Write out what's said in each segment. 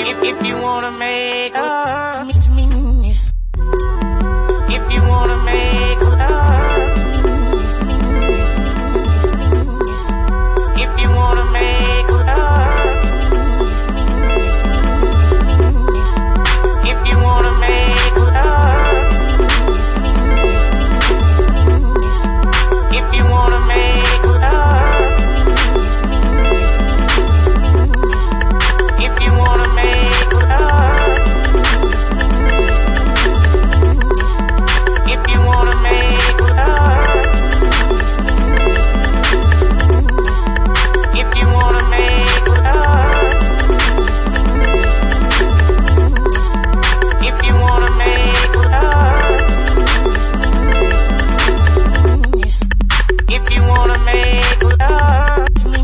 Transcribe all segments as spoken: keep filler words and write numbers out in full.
If, if you wanna make love to me, if you wanna make love to me, if you wanna make love to me, if you wanna make love to me, if you wanna make love to me, if you wanna make love to me, if you wanna make love to me, if you wanna make love to me, if you wanna make love to me, if you wanna make love to me,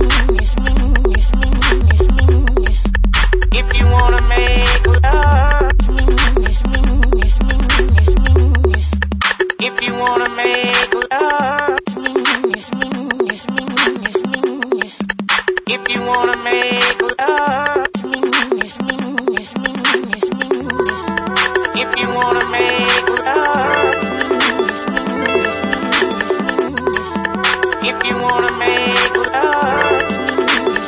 if you wanna make love to me, if you wanna make love to me, if you wanna make love to me, if you wanna make love to me, if you wanna make love to me,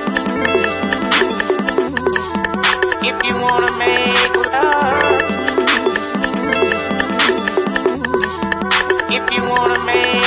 if you wanna make love to me, if you wanna make